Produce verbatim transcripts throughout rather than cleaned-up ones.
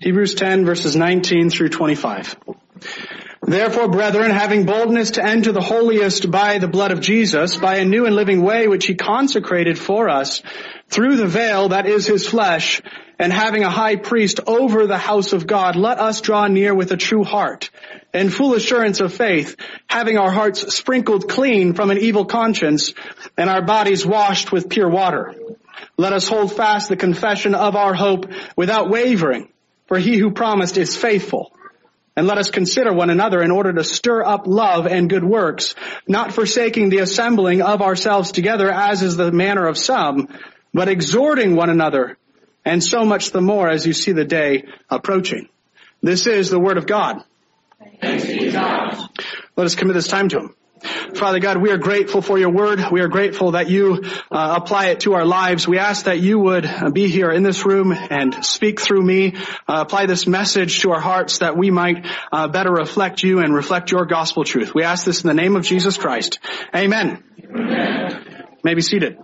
Hebrews ten, verses nineteen through twenty-five. Therefore, brethren, having boldness to enter the holiest by the blood of Jesus, by a new and living way which he consecrated for us, through the veil that is his flesh, and having a high priest over the house of God, let us draw near with a true heart, in full assurance of faith, having our hearts sprinkled clean from an evil conscience, and our bodies washed with pure water. Let us hold fast the confession of our hope without wavering, for he who promised is faithful. And let us consider one another in order to stir up love and good works, not forsaking the assembling of ourselves together, as is the manner of some, but exhorting one another, and so much the more as you see the day approaching. This is the word of God. Thanks be to God. Let us commit this time to him. Father God, we are grateful for your word. We are grateful that you uh, apply it to our lives. We ask that you would uh, be here in this room and speak through me. Uh, apply this message to our hearts that we might uh, better reflect you and reflect your gospel truth. We ask this in the name of Jesus Christ. Amen. Amen. You may be seated.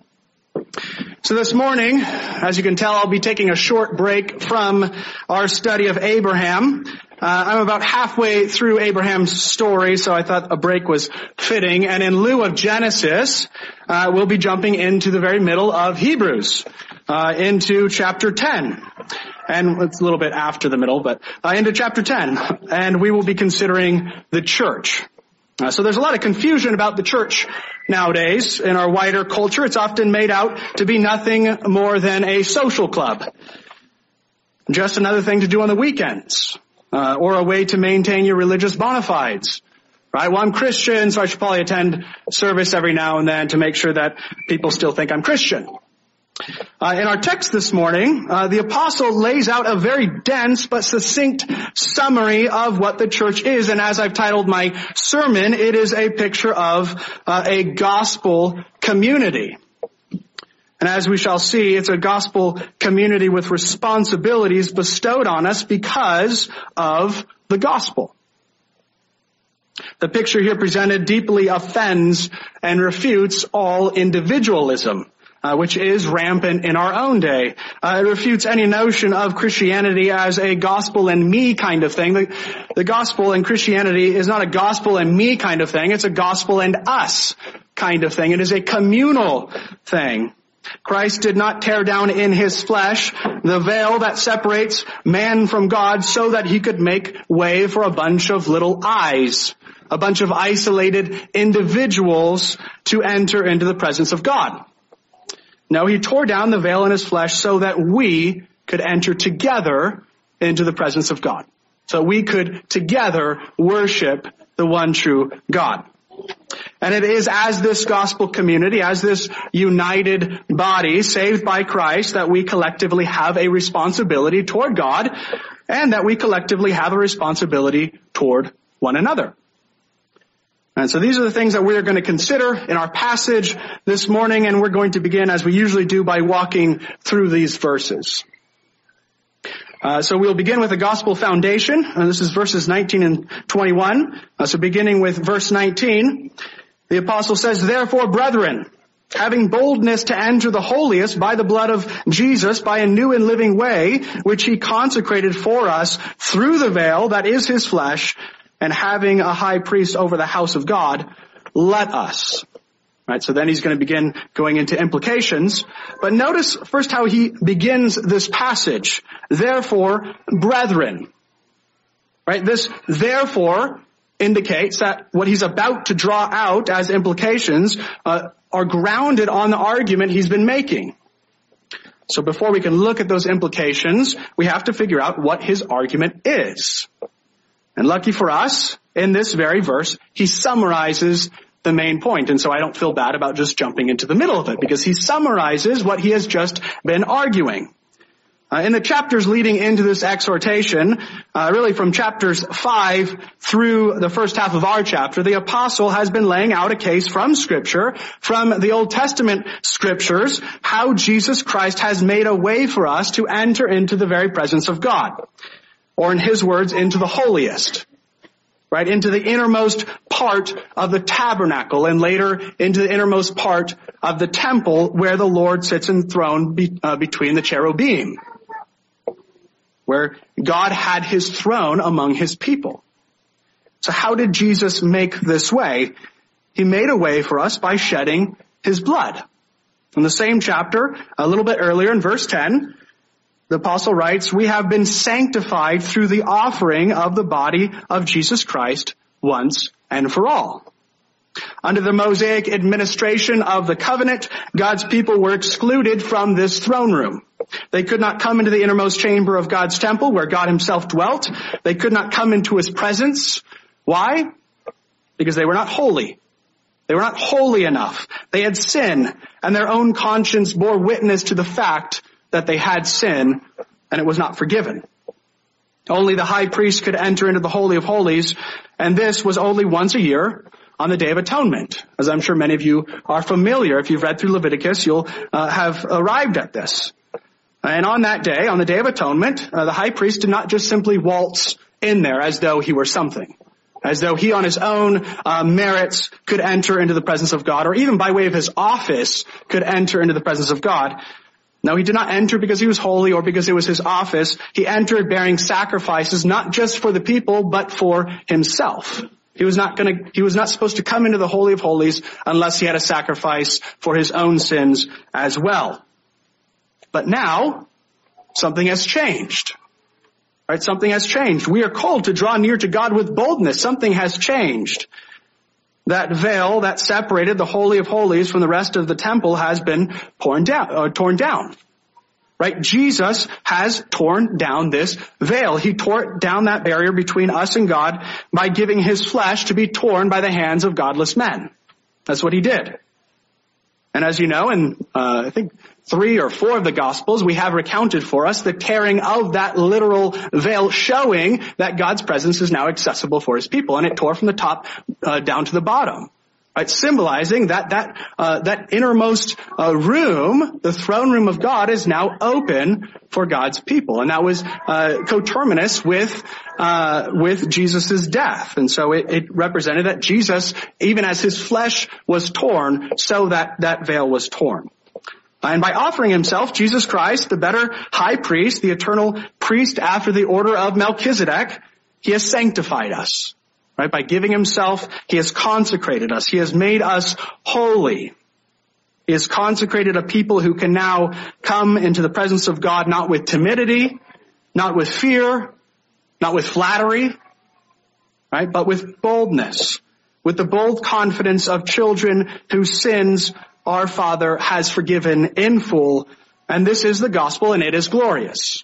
So this morning, as you can tell, I'll be taking a short break from our study of Abraham. Uh, I'm about halfway through Abraham's story, so I thought a break was fitting. And in lieu of Genesis, uh, we'll be jumping into the very middle of Hebrews, uh, into chapter ten. And it's a little bit after the middle, but uh, into chapter ten. And we will be considering the church. Uh, so there's a lot of confusion about the church nowadays in our wider culture. It's often made out to be nothing more than a social club. Just another thing to do on the weekends. Uh, or a way to maintain your religious bona fides. Right? Well, I'm Christian, so I should probably attend service every now and then to make sure that people still think I'm Christian. Uh, in our text this morning, uh, the apostle lays out a very dense but succinct summary of what the church is. And as I've titled my sermon, it is a picture of uh, a gospel community. And as we shall see, it's a gospel community with responsibilities bestowed on us because of the gospel. The picture here presented deeply offends and refutes all individualism, uh, which is rampant in our own day. Uh, it refutes any notion of Christianity as a gospel and me kind of thing. The, the gospel and Christianity is not a gospel and me kind of thing. It's a gospel and us kind of thing. It is a communal thing. Christ did not tear down in his flesh the veil that separates man from God so that he could make way for a bunch of little I's, a bunch of isolated individuals to enter into the presence of God. No, he tore down the veil in his flesh so that we could enter together into the presence of God. So we could together worship the one true God. And it is as this gospel community, as this united body saved by Christ, that we collectively have a responsibility toward God and that we collectively have a responsibility toward one another. And so these are the things that we're going to consider in our passage this morning, and we're going to begin, as we usually do, by walking through these verses. Uh, so we'll begin with the gospel foundation. And this is verses nineteen and twenty-one. Uh, so beginning with verse nineteen, the apostle says, "Therefore, brethren, having boldness to enter the holiest by the blood of Jesus, by a new and living way, which he consecrated for us through the veil that is his flesh, and having a high priest over the house of God, let us." Right, so then he's going to begin going into implications. But notice first how he begins this passage. Therefore, brethren. Right, this therefore indicates that what he's about to draw out as implications uh, are grounded on the argument he's been making. So before we can look at those implications, we have to figure out what his argument is. And lucky for us, in this very verse, he summarizes the main point. And so I don't feel bad about just jumping into the middle of it, because he summarizes what he has just been arguing. Uh, in the chapters leading into this exhortation, uh, really from chapters five through the first half of our chapter, the apostle has been laying out a case from Scripture, from the Old Testament Scriptures, how Jesus Christ has made a way for us to enter into the very presence of God. Or in his words, into the holiest. Right, into the innermost part of the tabernacle, and later into the innermost part of the temple where the Lord sits enthroned be, uh, between the cherubim. where God had his throne among his people. So how did Jesus make this way? He made a way for us by shedding his blood. In the same chapter, a little bit earlier in verse ten, the apostle writes, "We have been sanctified through the offering of the body of Jesus Christ once and for all." Under the Mosaic administration of the covenant, God's people were excluded from this throne room. They could not come into the innermost chamber of God's temple where God himself dwelt. They could not come into his presence. Why? Because they were not holy. They were not holy enough. They had sin, and their own conscience bore witness to the fact that they had sin, and it was not forgiven. Only the high priest could enter into the Holy of Holies, and this was only once a year on the Day of Atonement. As I'm sure many of you are familiar, if you've read through Leviticus, you'll uh, have arrived at this. And on that day, on the Day of Atonement, uh, the high priest did not just simply waltz in there as though he were something, as though he on his own uh, merits could enter into the presence of God, or even by way of his office could enter into the presence of God. No, he did not enter because he was holy or because it was his office. He entered bearing sacrifices, not just for the people, but for himself. He was not going to, he was not supposed to come into the Holy of Holies unless he had a sacrifice for his own sins as well. But now, something has changed. Right? Something has changed. We are called to draw near to God with boldness. Something has changed. That veil that separated the Holy of Holies from the rest of the temple has been torn down, uh, torn down. Right? Jesus has torn down this veil. He tore down that barrier between us and God by giving his flesh to be torn by the hands of godless men. That's what he did. And as you know, in uh, I think three or four of the Gospels, we have recounted for us the tearing of that literal veil, showing that God's presence is now accessible for his people. And it tore from the top uh, down to the bottom. Right, symbolizing that that uh, that innermost uh, room, the throne room of God, is now open for God's people, and that was uh, coterminous with uh, with Jesus's death, and so it, it represented that Jesus, even as his flesh was torn, so that that veil was torn. And by offering himself, Jesus Christ, the better high priest, the eternal priest after the order of Melchizedek, he has sanctified us. Right? By giving himself, he has consecrated us. He has made us holy. He has consecrated a people who can now come into the presence of God not with timidity, not with fear, not with flattery, right? But with boldness, with the bold confidence of children whose sins our Father has forgiven in full. And this is the gospel, and it is glorious.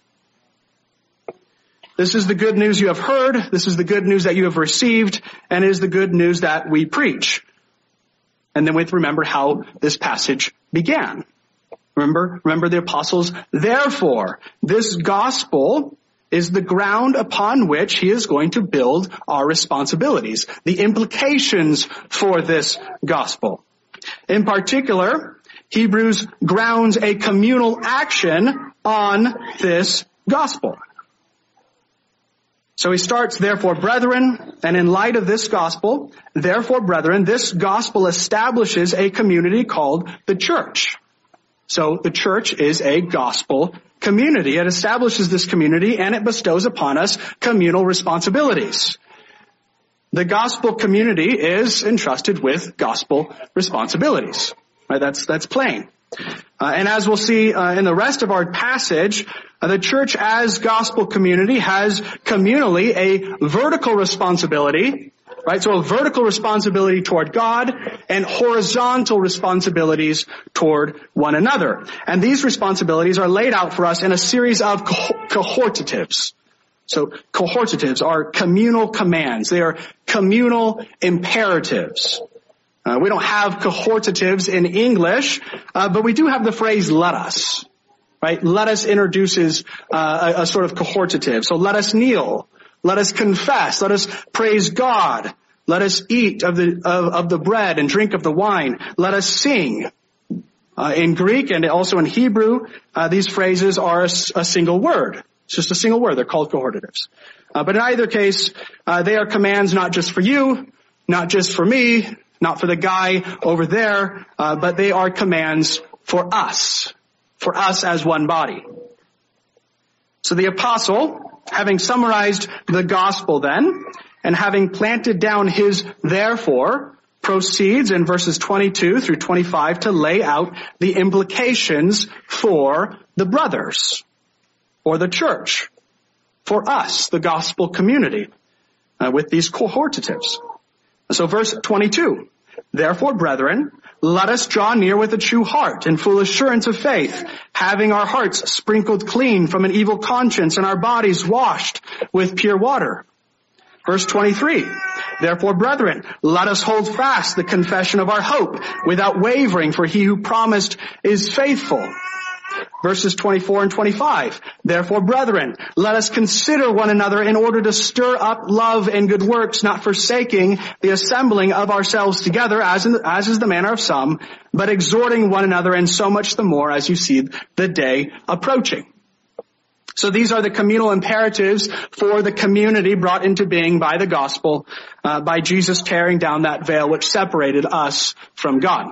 This is the good news you have heard. This is the good news that you have received, and it is the good news that we preach. And then we have to remember how this passage began. Remember, remember the apostles. Therefore, this gospel is the ground upon which he is going to build our responsibilities, the implications for this gospel. In particular, Hebrews grounds a communal action on this gospel. So he starts, therefore, brethren, and in light of this gospel, therefore, brethren, this gospel establishes a community called the church. So the church is a gospel community. It establishes this community, and it bestows upon us communal responsibilities. The gospel community is entrusted with gospel responsibilities. Right? That's, that's plain. Uh, and as we'll see uh, in the rest of our passage, uh, the church as gospel community has communally a vertical responsibility, right? So a vertical responsibility toward God and horizontal responsibilities toward one another. And these responsibilities are laid out for us in a series of co- cohortatives. So cohortatives are communal commands. They are communal imperatives. Uh, we don't have cohortatives in English, uh, but we do have the phrase "let us." Right? Let us introduces uh, a, a sort of cohortative. So let us kneel, let us confess, let us praise God, let us eat of the of, of the bread and drink of the wine, let us sing. Uh, in Greek and also in Hebrew, uh, these phrases are a, a single word. It's just a single word. They're called cohortatives. Uh, but in either case, uh, they are commands not just for you, not just for me, not for the guy over there, uh, but they are commands for us, for us as one body. So the apostle, Having summarized the gospel then, and having planted down his therefore, proceeds in verses twenty-two through twenty-five to lay out the implications for the brothers, or the church, for us, the gospel community, uh, with these cohortatives. So verse twenty-two, therefore, brethren, let us draw near with a true heart and full assurance of faith, having our hearts sprinkled clean from an evil conscience and our bodies washed with pure water. Verse twenty-three, therefore, brethren, let us hold fast the confession of our hope without wavering, for he who promised is faithful. Verses twenty-four and twenty-five, therefore, brethren, let us consider one another in order to stir up love and good works, not forsaking the assembling of ourselves together, as, in the, as is the manner of some, but exhorting one another, and so much the more as you see the day approaching. So these are the communal imperatives for the community brought into being by the gospel, uh, by Jesus tearing down that veil which separated us from God.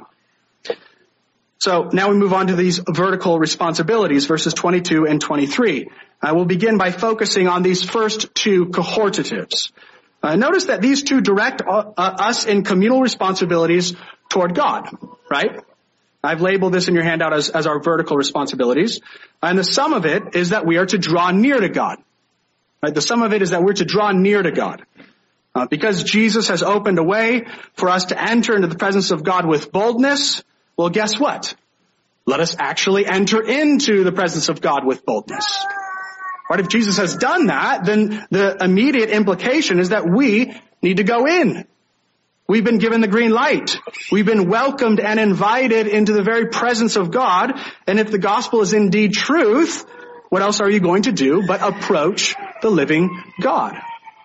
So now we move on to these vertical responsibilities, verses twenty-two and twenty-three. I will begin by focusing on these first two cohortatives. Uh, notice that these two direct uh, us in communal responsibilities toward God, right? I've labeled this in your handout as, as our vertical responsibilities. And the sum of it is that we are to draw near to God. Right? The sum of it is that we're to draw near to God. Uh, because Jesus has opened a way for us to enter into the presence of God with boldness, well, guess what? Let us actually enter into the presence of God with boldness. Right? If Jesus has done that, then the immediate implication is that we need to go in. We've been given the green light. We've been welcomed and invited into the very presence of God. And if the gospel is indeed truth, what else are you going to do but approach the living God?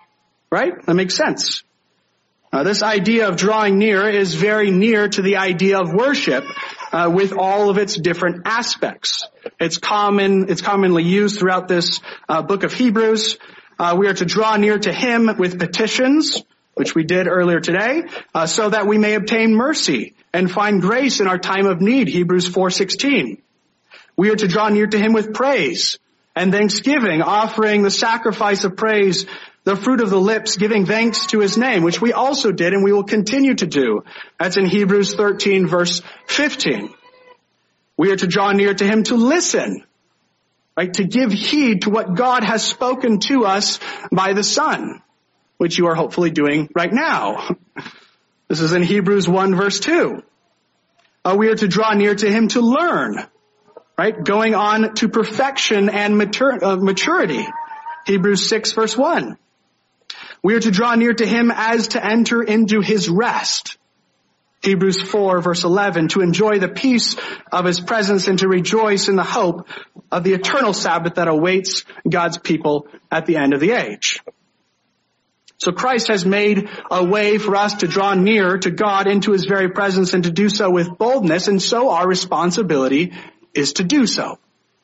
Right? That makes sense. Uh, this idea of drawing near is very near to the idea of worship, uh, with all of its different aspects. It's common, it's commonly used throughout this uh, book of Hebrews. Uh, we are to draw near to him with petitions, which we did earlier today, uh, so that we may obtain mercy and find grace in our time of need, Hebrews four sixteen. We are to draw near to him with praise and thanksgiving, offering the sacrifice of praise, the fruit of the lips, giving thanks to his name, which we also did and we will continue to do. That's in Hebrews thirteen verse fifteen. We are to draw near to him to listen, right? To give heed to what God has spoken to us by the Son, which you are hopefully doing right now. This is in Hebrews one verse two. Uh, we are to draw near to him to learn, right? Going on to perfection and matur- uh, maturity. Hebrews six verse one. We are to draw near to him as to enter into his rest. Hebrews four verse eleven, to enjoy the peace of his presence and to rejoice in the hope of the eternal Sabbath that awaits God's people at the end of the age. So Christ has made a way for us to draw near to God into his very presence and to do so with boldness, and so our responsibility is to do so.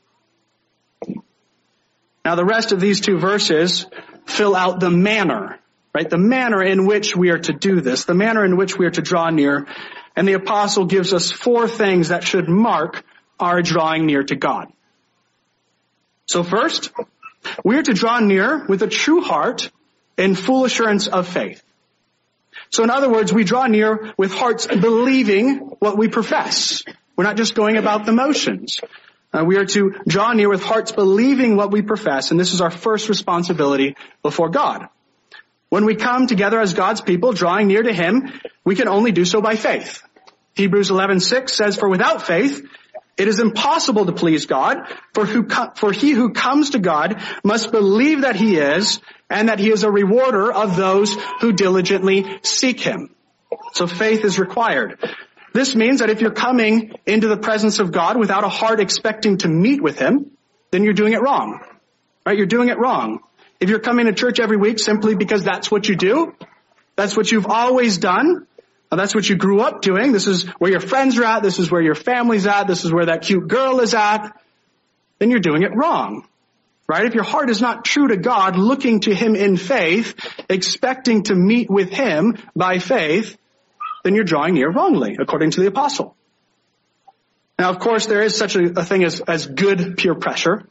Now the rest of these two verses fill out the manner, right? The manner in which we are to do this, the manner in which we are to draw near. And the apostle gives us four things that should mark our drawing near to God. So first, we are to draw near with a true heart in full assurance of faith. So in other words, we draw near with hearts believing what we profess. We're not just going about the motions. Uh, we are to draw near with hearts believing what we profess, and this is our first responsibility before God. When we come together as God's people, drawing near to him, we can only do so by faith. Hebrews eleven six says, for without faith, it is impossible to please God, for who co- for he who comes to God must believe that he is, and that he is a rewarder of those who diligently seek him. So faith is required. This means that if you're coming into the presence of God without a heart expecting to meet with him, then you're doing it wrong. Right? You're doing it wrong. If you're coming to church every week simply because that's what you do, that's what you've always done, that's what you grew up doing, this is where your friends are at, this is where your family's at, this is where that cute girl is at, then you're doing it wrong. Right? If your heart is not true to God, looking to him in faith, expecting to meet with him by faith, then you're drawing near wrongly, according to the apostle. Now, of course, there is such a, a thing as, as good peer pressure.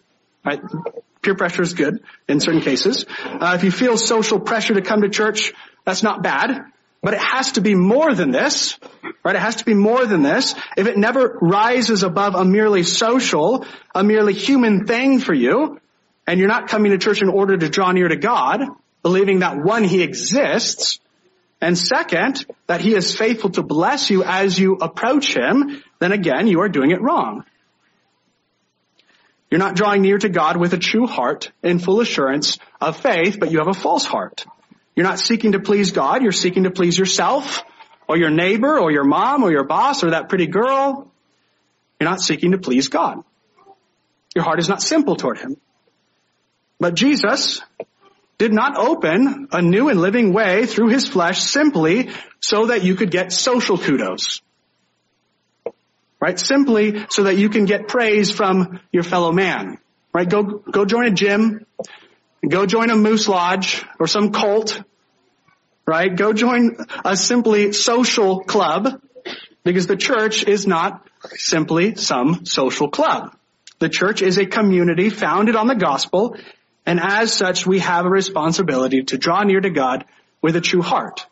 right? Peer pressure is good in certain cases. Uh, if you feel social pressure to come to church, that's not bad. But it has to be more than this, right? It has to be more than this. If it never rises above a merely social, a merely human thing for you, and you're not coming to church in order to draw near to God, believing that one, He exists, and second, that He is faithful to bless you as you approach Him, then again, you are doing it wrong. You're not drawing near to God with a true heart in full assurance of faith, but you have a false heart. You're not seeking to please God, you're seeking to please yourself, or your neighbor, or your mom, or your boss, or that pretty girl. You're not seeking to please God. Your heart is not simple toward Him. But Jesus did not open a new and living way through His flesh simply so that you could get social kudos. Right? Simply so that you can get praise from your fellow man. Right? Go, go join a gym. Go join a moose lodge or some cult. Right? Go join a simply social club, because the church is not simply some social club. The church is a community founded on the gospel, and as such, we have a responsibility to draw near to God with a true heart.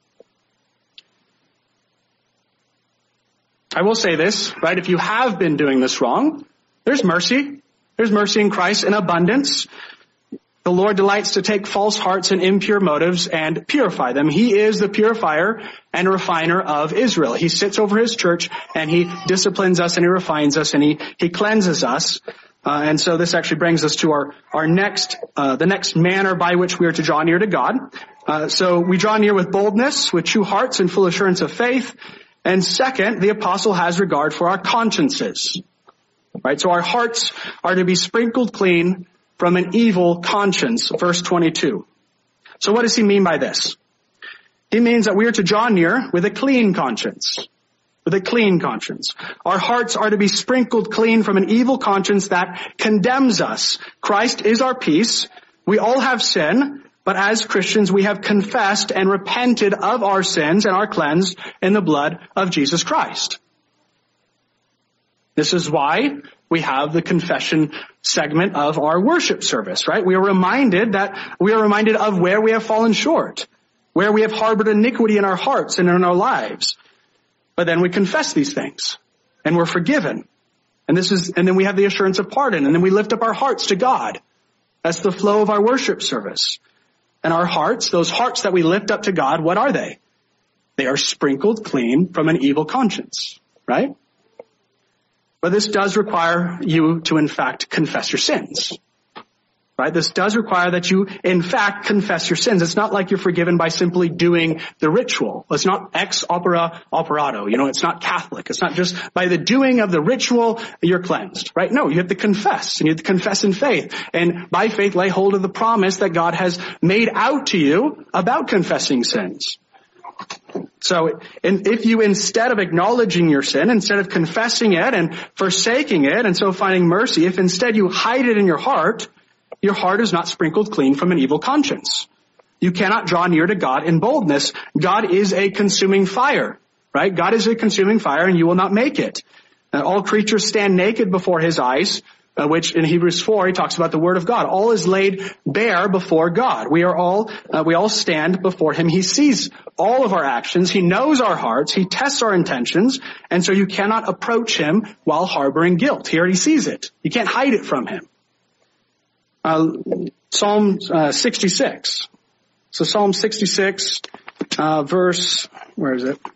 I will say this, right? If you have been doing this wrong, there's mercy. There's mercy in Christ in abundance. The Lord delights to take false hearts and impure motives and purify them. He is the purifier and refiner of Israel. He sits over His church and He disciplines us and He refines us and He, he cleanses us. Uh, and so this actually brings us to our, our next, uh, the next manner by which we are to draw near to God. Uh, so we draw near with boldness, with true hearts and full assurance of faith. And second, the apostle has regard for our consciences. Right? So our hearts are to be sprinkled clean from an evil conscience, verse twenty-two. So what does he mean by this? He means that we are to draw near with a clean conscience. With a clean conscience. Our hearts are to be sprinkled clean from an evil conscience that condemns us. Christ is our peace. We all have sin, but as Christians we have confessed and repented of our sins and are cleansed in the blood of Jesus Christ. This is why we have the confession segment of our worship service, right? We are reminded that we are reminded of where we have fallen short, where we have harbored iniquity in our hearts and in our lives. But then we confess these things and we're forgiven. And this is, and then we have the assurance of pardon, and then we lift up our hearts to God. That's the flow of our worship service. And our hearts, those hearts that we lift up to God, what are they? They are sprinkled clean from an evil conscience, right? But this does require you to, in fact, confess your sins. Right? This does require that you, in fact, confess your sins. It's not like you're forgiven by simply doing the ritual. It's not ex opera operato. You know, it's not Catholic. It's not just by the doing of the ritual you're cleansed. Right? No, you have to confess, and you have to confess in faith. And by faith, lay hold of the promise that God has made out to you about confessing sins. So, and if you, instead of acknowledging your sin, instead of confessing it and forsaking it, and so finding mercy, if instead you hide it in your heart, your heart is not sprinkled clean from an evil conscience. You cannot draw near to God in boldness. God is a consuming fire, right? God is a consuming fire, and you will not make it. Uh, all creatures stand naked before His eyes, uh, which in Hebrews four, he talks about the Word of God. All is laid bare before God. We are all, uh, we all stand before Him. He sees all of our actions. He knows our hearts. He tests our intentions. And so you cannot approach Him while harboring guilt. He already sees it. You can't hide it from Him. Uh, Psalm uh, sixty-six. So Psalm sixty-six, uh, verse, where is it?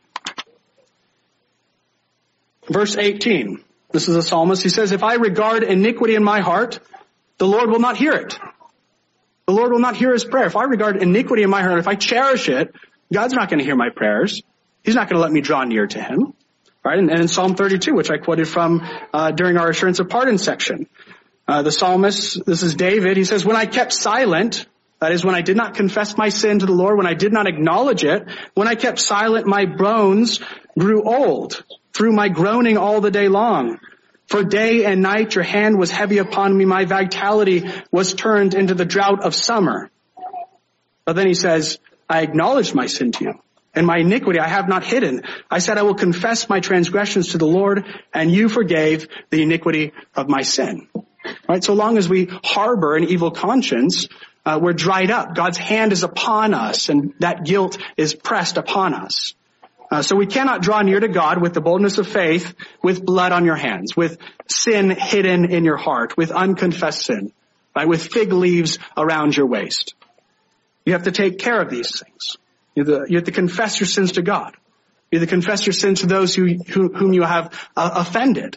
Verse eighteen. This is a psalmist. He says, if I regard iniquity in my heart, the Lord will not hear it. The Lord will not hear his prayer. If I regard iniquity in my heart, if I cherish it, God's not going to hear my prayers. He's not going to let me draw near to Him. Right? And, and in Psalm thirty-two, which I quoted from uh, during our assurance of pardon section, Uh, the psalmist, this is David, he says, when I kept silent, that is when I did not confess my sin to the Lord, when I did not acknowledge it, when I kept silent, my bones grew old through my groaning all the day long. For day and night your hand was heavy upon me. My vitality was turned into the drought of summer. But then he says, I acknowledged my sin to you, and my iniquity I have not hidden. I said, I will confess my transgressions to the Lord, and you forgave the iniquity of my sin. Right? So long as we harbor an evil conscience, uh, we're dried up. God's hand is upon us, and that guilt is pressed upon us. Uh, so we cannot draw near to God with the boldness of faith, with blood on your hands, with sin hidden in your heart, with unconfessed sin, right? With fig leaves around your waist. You have to take care of these things. You have to, you have to confess your sins to God. You have to confess your sins to those who, who whom you have uh, offended.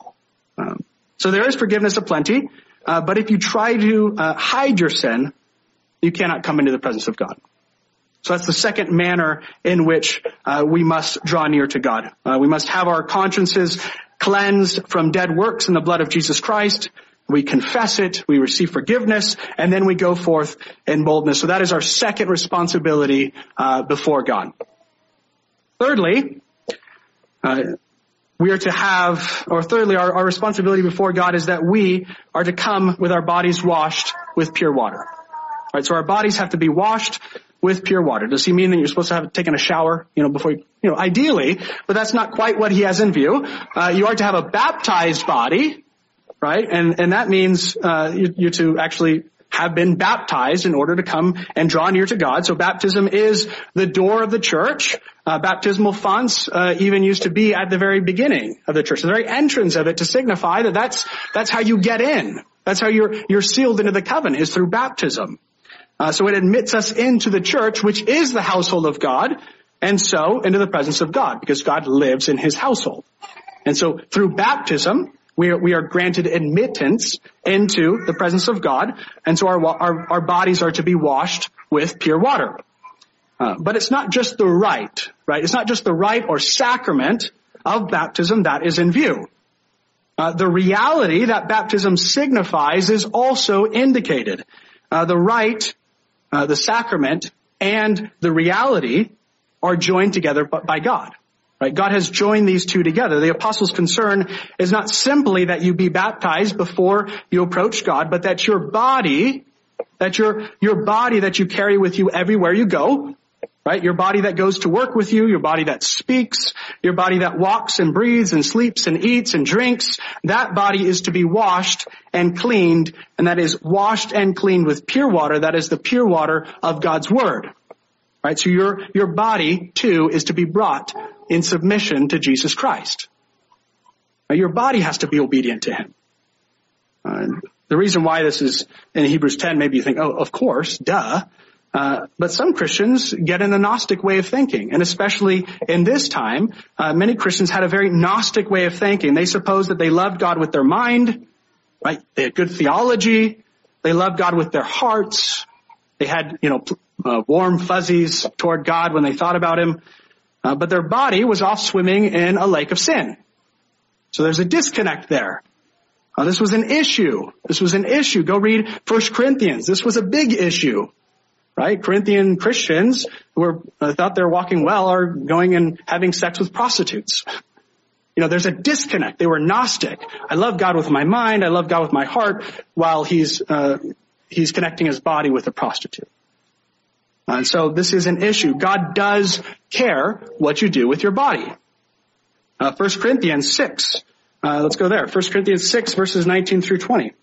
Um, so there is forgiveness aplenty, uh, but if you try to uh, hide your sin, you cannot come into the presence of God. So that's the second manner in which uh, we must draw near to God. Uh, we must have our consciences cleansed from dead works in the blood of Jesus Christ. We confess it, we receive forgiveness, and then we go forth in boldness. So that is our second responsibility uh, before God. Thirdly, uh, we are to have, or thirdly, our, our responsibility before God is that we are to come with our bodies washed with pure water. All right, so our bodies have to be washed with pure water. Does he mean that you're supposed to have taken a shower, you know, before you, you know, ideally, but that's not quite what he has in view. Uh, you are to have a baptized body, right? And, and that means, uh, you, you're to actually have been baptized in order to come and draw near to God. So baptism is the door of the church. Uh, baptismal fonts, uh, even used to be at the very beginning of the church, the very entrance of it, to signify that that's, that's how you get in. That's how you're, you're sealed into the covenant, is through baptism. Uh, so it admits us into the church, which is the household of God, and so into the presence of God, because God lives in his household. And so through baptism, we are, we are granted admittance into the presence of God, and so our, our, our bodies are to be washed with pure water. Uh, but it's not just the rite, right? It's not just the rite or sacrament of baptism that is in view. Uh, the reality that baptism signifies is also indicated. Uh, the rite, Uh, the sacrament and the reality are joined together by God, right? God has joined these two together. The apostles' concern is not simply that you be baptized before you approach God, but that your body, that your, your body that you carry with you everywhere you go, right? Your body that goes to work with you, your body that speaks, your body that walks and breathes and sleeps and eats and drinks, that body is to be washed and cleaned, and that is washed and cleaned with pure water. That is the pure water of God's word, right? So your, your body too is to be brought in submission to Jesus Christ. Now, your body has to be obedient to him. Uh, the reason why this is in Hebrews ten, maybe you think, oh, of course, duh. Uh, but some Christians get in a Gnostic way of thinking, and especially in this time, uh, many Christians had a very Gnostic way of thinking. They supposed that they loved God with their mind, right? They had good theology. They loved God with their hearts. They had, you know, uh, warm fuzzies toward God when they thought about him. Uh, but their body was off swimming in a lake of sin. So there's a disconnect there. Uh, this was an issue. This was an issue. Go read First Corinthians. This was a big issue. Right? Corinthian Christians who were, uh, thought they're walking well are going and having sex with prostitutes. You know, there's a disconnect. They were Gnostic. I love God with my mind. I love God with my heart, while he's, uh, he's connecting his body with a prostitute. And so this is an issue. God does care what you do with your body. Uh, First Corinthians six. Uh, let's go there. First Corinthians six, verses nineteen through twenty.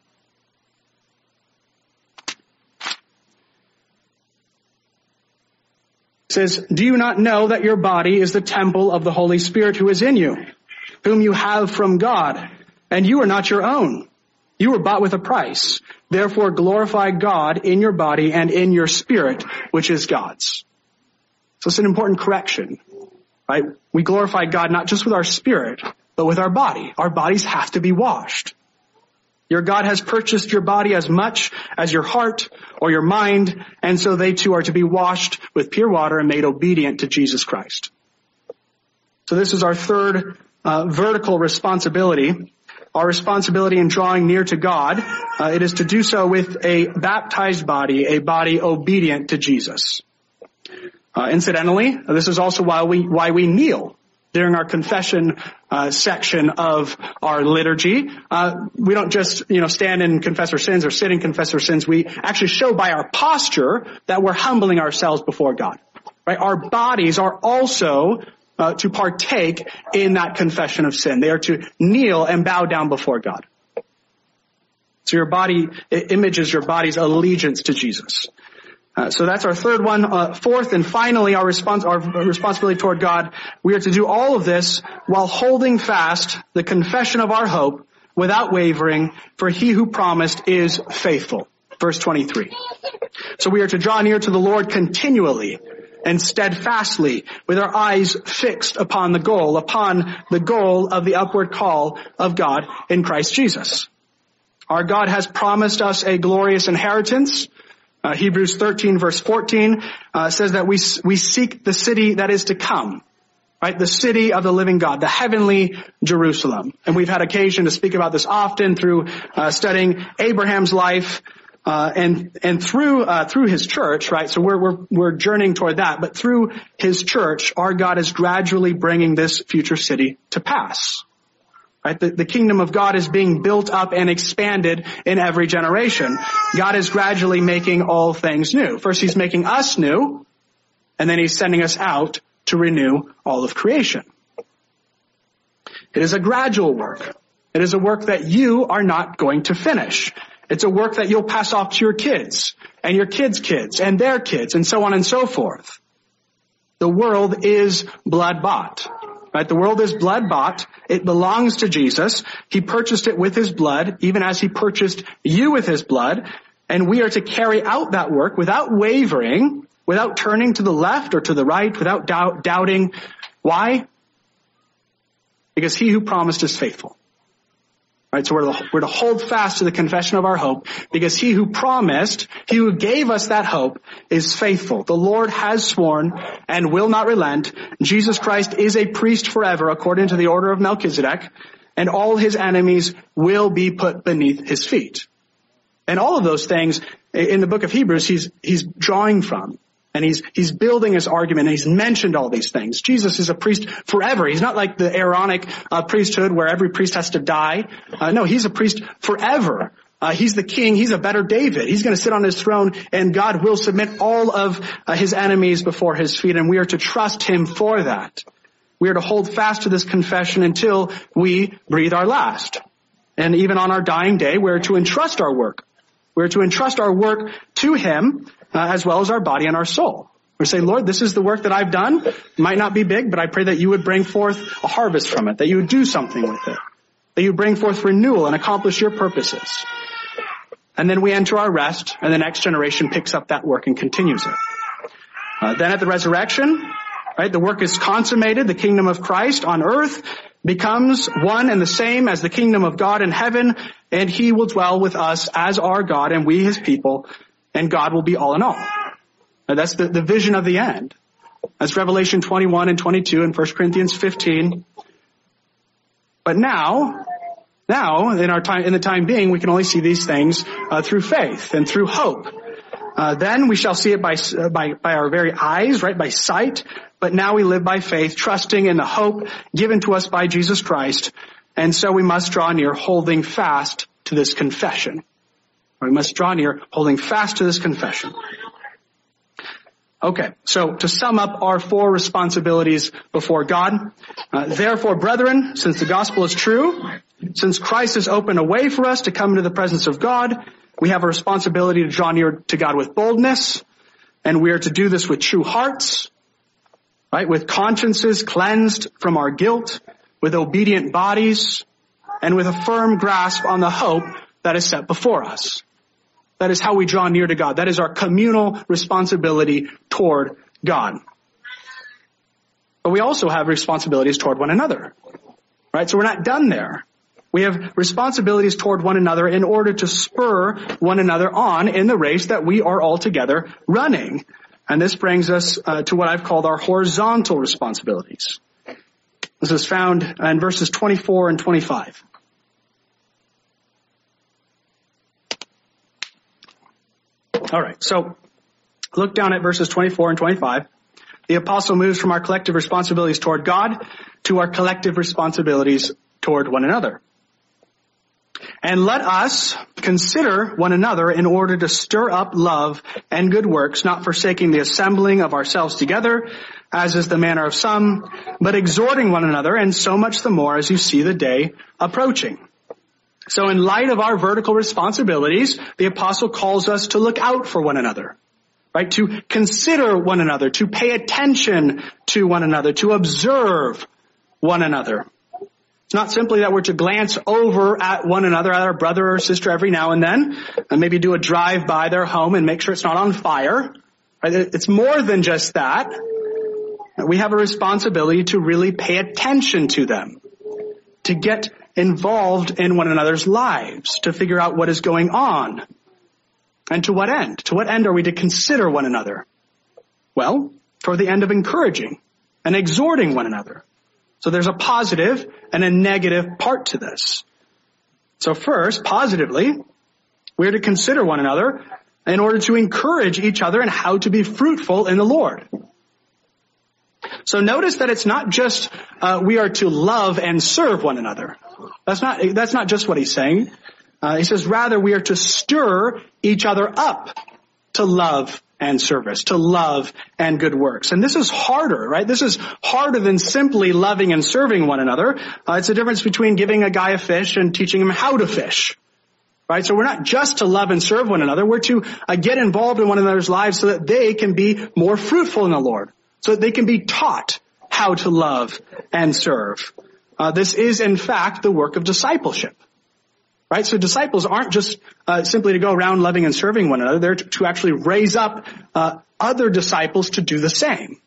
It says, do you not know that your body is the temple of the Holy Spirit who is in you, whom you have from God, and you are not your own? You were bought with a price. Therefore glorify God in your body and in your spirit, which is God's. So it's an important correction, right? We glorify God not just with our spirit, but with our body. Our bodies have to be washed. Your God has purchased your body as much as your heart or your mind, and so they too are to be washed with pure water and made obedient to Jesus Christ. So this is our third uh, vertical responsibility. Our responsibility in drawing near to God, uh, it is to do so with a baptized body, a body obedient to Jesus. Uh, incidentally, this is also why we why we kneel during our confession uh, section of our liturgy. Uh, we don't just, you know, stand and confess our sins or sit and confess our sins. We actually show by our posture that we're humbling ourselves before God. Right? Our bodies are also uh, to partake in that confession of sin. They are to kneel and bow down before God. So your body, it images your body's allegiance to Jesus. Uh, so that's our third one. Uh, fourth and finally, our, respons- our responsibility toward God. We are to do all of this while holding fast the confession of our hope without wavering, for he who promised is faithful. Verse twenty-three. So we are to draw near to the Lord continually and steadfastly with our eyes fixed upon the goal, upon the goal of the upward call of God in Christ Jesus. Our God has promised us a glorious inheritance. Uh, Hebrews thirteen verse fourteen uh, says that we we seek the city that is to come, right? The city of the living God, the heavenly Jerusalem. And we've had occasion to speak about this often through uh, studying Abraham's life uh, and and through uh, through his church, right? So we're we're we're journeying toward that, but through his church, our God is gradually bringing this future city to pass. Right? The, the kingdom of God is being built up and expanded in every generation. God is gradually making all things new. First, he's making us new, and then he's sending us out to renew all of creation. It is a gradual work. It is a work that you are not going to finish. It's a work that you'll pass off to your kids, and your kids' kids, and their kids, and so on and so forth. The world is blood-bought. Right? The world is blood-bought. It belongs to Jesus. He purchased it with his blood, even as he purchased you with his blood. And we are to carry out that work without wavering, without turning to the left or to the right, without doubt, doubting. Why? Because he who promised is faithful. Right? So we're to, we're to hold fast to the confession of our hope, because he who promised, he who gave us that hope, is faithful. The Lord has sworn and will not relent. Jesus Christ is a priest forever according to the order of Melchizedek, and all his enemies will be put beneath his feet. And all of those things in the book of Hebrews, he's, he's drawing from. And he's, he's building his argument, and he's mentioned all these things. Jesus is a priest forever. He's not like the Aaronic uh, priesthood where every priest has to die. Uh, no, he's a priest forever. Uh, he's the king. He's a better David. He's going to sit on his throne, and God will submit all of uh, his enemies before his feet, and we are to trust him for that. We are to hold fast to this confession until we breathe our last. And even on our dying day, we are to entrust our work. We are to entrust our work to him, Uh, as well as our body and our soul. We say, Lord, this is the work that I've done. It might not be big, but I pray that you would bring forth a harvest from it, that you would do something with it, that you would bring forth renewal and accomplish your purposes. And then we enter our rest, and the next generation picks up that work and continues it. Uh, then at the resurrection, right, the work is consummated. The kingdom of Christ on earth becomes one and the same as the kingdom of God in heaven, and he will dwell with us as our God, and we his people, and God will be all in all. Now that's the, the vision of the end. That's Revelation twenty-one and twenty-two and First Corinthians fifteen. But now, now in our time, in the time being, we can only see these things uh, through faith and through hope. Uh, then we shall see it by, uh, by, by our very eyes, right, by sight. But now we live by faith, trusting in the hope given to us by Jesus Christ. And so we must draw near, holding fast to this confession. We must draw near, holding fast to this confession. Okay, so to sum up our four responsibilities before God. Uh, Therefore, brethren, since the gospel is true, since Christ has opened a way for us to come into the presence of God, we have a responsibility to draw near to God with boldness, and we are to do this with true hearts, right, with consciences cleansed from our guilt, with obedient bodies, and with a firm grasp on the hope that is set before us. That is how we draw near to God. That is our communal responsibility toward God. But we also have responsibilities toward one another. Right? So we're not done there. We have responsibilities toward one another in order to spur one another on in the race that we are all together running. And this brings us uh, to what I've called our horizontal responsibilities. This is found in verses twenty-four and twenty-five. All right, so look down at verses twenty-four and twenty-five. The apostle moves from our collective responsibilities toward God to our collective responsibilities toward one another. And let us consider one another in order to stir up love and good works, not forsaking the assembling of ourselves together, as is the manner of some, but exhorting one another, and so much the more as you see the day approaching. So in light of our vertical responsibilities, the apostle calls us to look out for one another, right? To consider one another, to pay attention to one another, to observe one another. It's not simply that we're to glance over at one another, at our brother or sister every now and then, and maybe do a drive by their home and make sure it's not on fire. Right? It's more than just that. We have a responsibility to really pay attention to them, to get involved in one another's lives, to figure out what is going on. And to what end? To what end are we to consider one another? Well, for the end of encouraging and exhorting one another. So there's a positive and a negative part to this. So first, positively, we're to consider one another in order to encourage each other in how to be fruitful in the Lord. So notice that it's not just uh, we are to love and serve one another. That's not that's not just what he's saying. Uh, he says rather we are to stir each other up to love and service, to love and good works. And this is harder, right? This is harder than simply loving and serving one another. Uh, it's a difference between giving a guy a fish and teaching him how to fish. Right? So we're not just to love and serve one another. We're to uh, get involved in one another's lives so that they can be more fruitful in the Lord, so that they can be taught how to love and serve. Uh, this is, in fact, the work of discipleship. Right? So disciples aren't just uh, simply to go around loving and serving one another. They're to, to actually raise up uh, other disciples to do the same.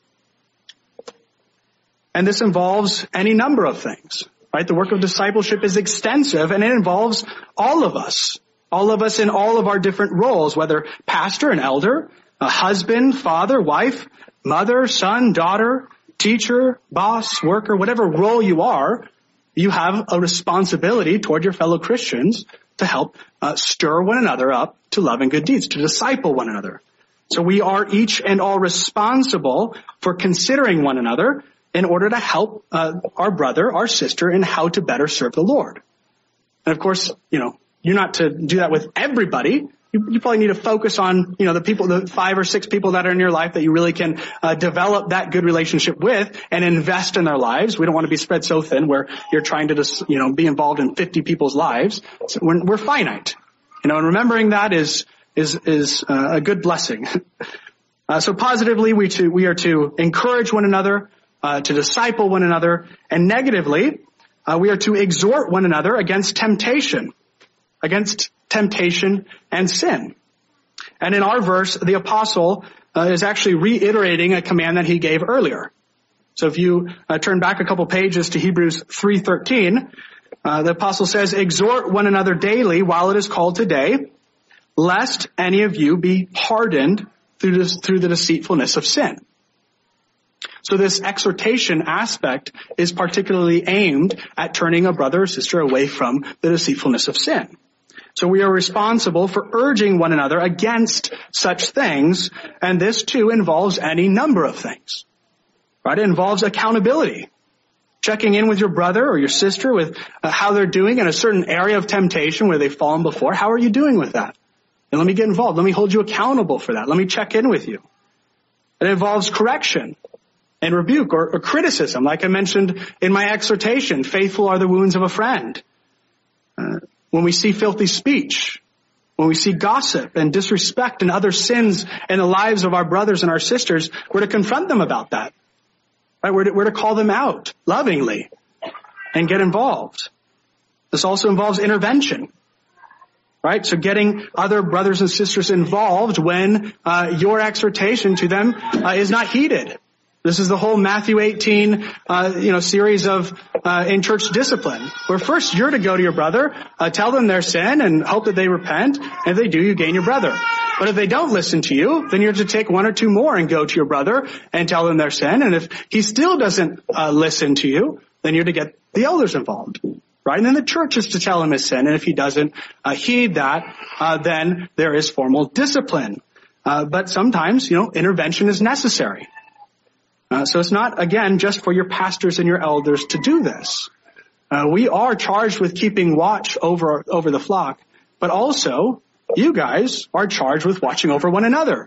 And this involves any number of things. Right? The work of discipleship is extensive, and it involves all of us. All of us in all of our different roles, whether pastor and elder, a husband, father, wife, mother, son, daughter, teacher, boss, worker, whatever role you are, you have a responsibility toward your fellow Christians to help uh, stir one another up to love and good deeds, to disciple one another. So we are each and all responsible for considering one another in order to help uh, our brother, our sister, in how to better serve the Lord. And of course, you know, you're not to do that with everybody. You, you probably need to focus on, you know, the people, the five or six people that are in your life that you really can uh, develop that good relationship with and invest in their lives. We don't want to be spread so thin where you're trying to just, you know, be involved in fifty people's lives. So we're, we're finite, you know, and remembering that is is is uh, a good blessing. uh, so positively, we to we are to encourage one another, uh, to disciple one another, and negatively, uh, we are to exhort one another against temptation. Against temptation and sin. And in our verse, the apostle uh, is actually reiterating a command that he gave earlier. So if you uh, turn back a couple pages to Hebrews three thirteen, uh, the apostle says, exhort one another daily while it is called today, lest any of you be hardened through, this, through the deceitfulness of sin. So this exhortation aspect is particularly aimed at turning a brother or sister away from the deceitfulness of sin. So we are responsible for urging one another against such things, and this too involves any number of things. Right? It involves accountability. Checking in with your brother or your sister with uh, how they're doing in a certain area of temptation where they've fallen before. How are you doing with that? And let me get involved. Let me hold you accountable for that. Let me check in with you. It involves correction and rebuke or, or criticism. Like I mentioned in my exhortation, faithful are the wounds of a friend. Uh, When we see filthy speech, when we see gossip and disrespect and other sins in the lives of our brothers and our sisters, we're to confront them about that. Right? We're to, we're to call them out lovingly and get involved. This also involves intervention. Right? So getting other brothers and sisters involved when uh, your exhortation to them uh, is not heeded. This is the whole Matthew eighteen, uh, you know, series of, uh, in church discipline, where first you're to go to your brother, uh, tell them their sin and hope that they repent. And if they do, you gain your brother. But if they don't listen to you, then you're to take one or two more and go to your brother and tell them their sin. And if he still doesn't, uh, listen to you, then you're to get the elders involved. Right? And then the church is to tell him his sin. And if he doesn't, uh, heed that, uh, then there is formal discipline. Uh, but sometimes, you know, intervention is necessary. Uh, so it's not, again, just for your pastors and your elders to do this. Uh, we are charged with keeping watch over, over the flock, but also you guys are charged with watching over one another.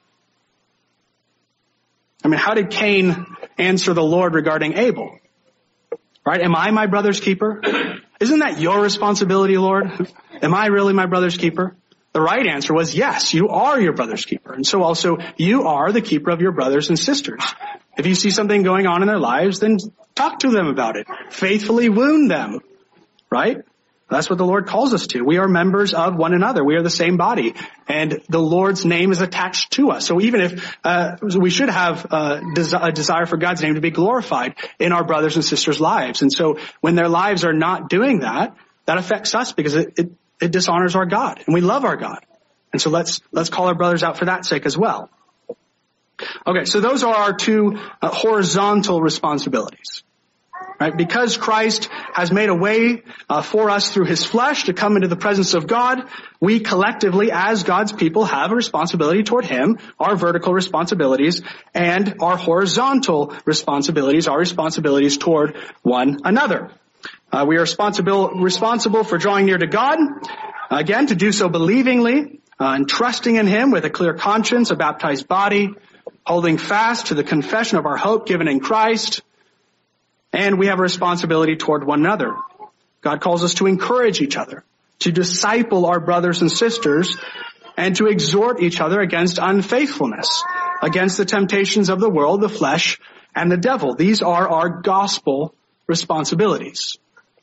I mean, how did Cain answer the Lord regarding Abel? Right? Am I my brother's keeper? Isn't that your responsibility, Lord? Am I really my brother's keeper? The right answer was yes, you are your brother's keeper. And so also you are the keeper of your brothers and sisters. If you see something going on in their lives, then talk to them about it. Faithfully wound them, right? That's what the Lord calls us to. We are members of one another. We are the same body. And the Lord's name is attached to us. So even if uh we should have uh, des- a desire for God's name to be glorified in our brothers and sisters' lives. And so when their lives are not doing that, that affects us because it, it, it dishonors our God. And we love our God. And so let's let's call our brothers out for that sake as well. Okay, so those are our two uh, horizontal responsibilities. Right? Because Christ has made a way uh, for us through his flesh to come into the presence of God, we collectively, as God's people, have a responsibility toward him, our vertical responsibilities, and our horizontal responsibilities, our responsibilities toward one another. Uh, we are responsible, responsible for drawing near to God, again, to do so believingly, uh, and trusting in him with a clear conscience, a baptized body, holding fast to the confession of our hope given in Christ. And we have a responsibility toward one another. God calls us to encourage each other, to disciple our brothers and sisters, and to exhort each other against unfaithfulness, against the temptations of the world, the flesh, and the devil. These are our gospel responsibilities.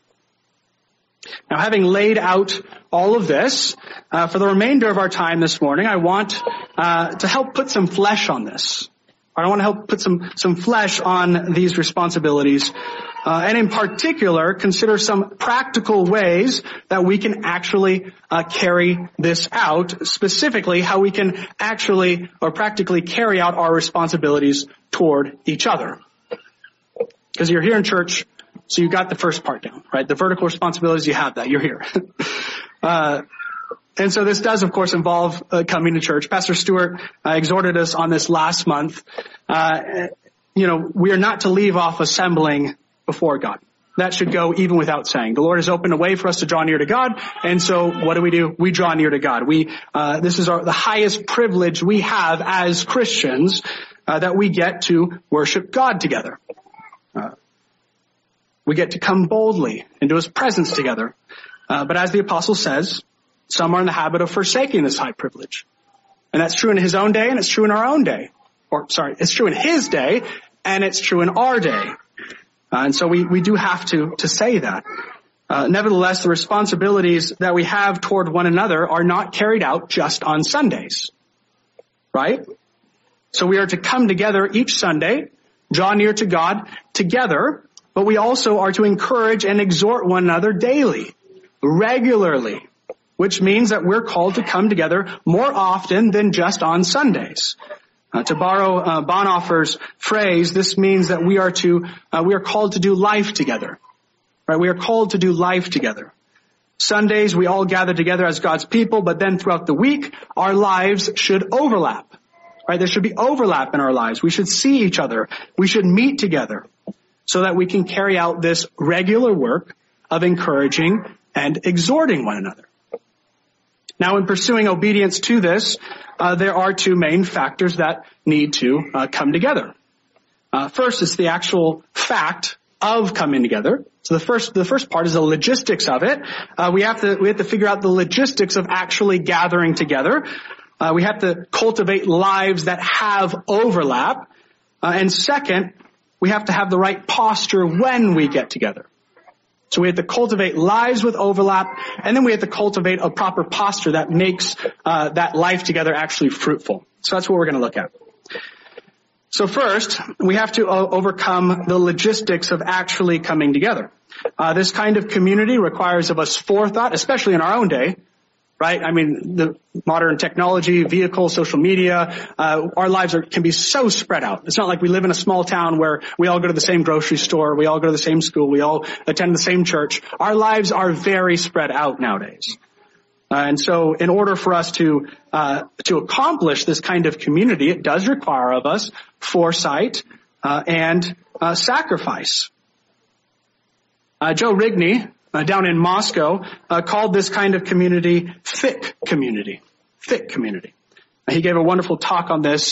Now, having laid out all of this, uh, for the remainder of our time this morning, I want uh, to help put some flesh on this. I want to help put some, some flesh on these responsibilities, uh, and in particular, consider some practical ways that we can actually uh, carry this out, specifically how we can actually or practically carry out our responsibilities toward each other. Because you're here in church, so you got the first part down, right? The vertical responsibilities, you have that. You're here. uh And so this does, of course, involve uh, coming to church. Pastor Stewart uh, exhorted us on this last month. Uh, you know, we are not to leave off assembling before God. That should go even without saying. The Lord has opened a way for us to draw near to God. And so what do we do? We draw near to God. We, uh, this is our, the highest privilege we have as Christians, uh, that we get to worship God together. Uh, we get to come boldly into his presence together. Uh, but as the apostle says, some are in the habit of forsaking this high privilege. And that's true in his own day, and it's true in our own day. Or, sorry, it's true in his day, and it's true in our day. Uh, and so we, we do have to, to say that. Uh, nevertheless, the responsibilities that we have toward one another are not carried out just on Sundays. Right? So we are to come together each Sunday, draw near to God together, but we also are to encourage and exhort one another daily, regularly. Which means that we're called to come together more often than just on Sundays. Uh, to borrow uh, Bonhoeffer's phrase, this means that we are to uh, we are called to do life together. Right? We are called to do life together. Sundays we all gather together as God's people, but then throughout the week our lives should overlap. Right? There should be overlap in our lives. We should see each other. We should meet together so that we can carry out this regular work of encouraging and exhorting one another. Now, in pursuing obedience to this, uh, there are two main factors that need to uh, come together. Uh, first is the actual fact of coming together. So the first, the first part is the logistics of it. Uh, we have to, we have to figure out the logistics of actually gathering together. Uh, we have to cultivate lives that have overlap. Uh, and second, we have to have the right posture when we get together. So we have to cultivate lives with overlap, and then we have to cultivate a proper posture that makes uh, that life together actually fruitful. So that's what we're going to look at. So first, we have to o- overcome the logistics of actually coming together. Uh, this kind of community requires of us forethought, especially in our own day. Right? I mean, the modern technology, vehicles, social media, uh, our lives are, can be so spread out. It's not like we live in a small town where we all go to the same grocery store, we all go to the same school, we all attend the same church. Our lives are very spread out nowadays. Uh, and so in order for us to, uh, to accomplish this kind of community, it does require of us foresight, uh, and, uh, sacrifice. Uh, Joe Rigney, Uh, down in Moscow, uh, called this kind of community thick community. Thick community. Uh, he gave a wonderful talk on this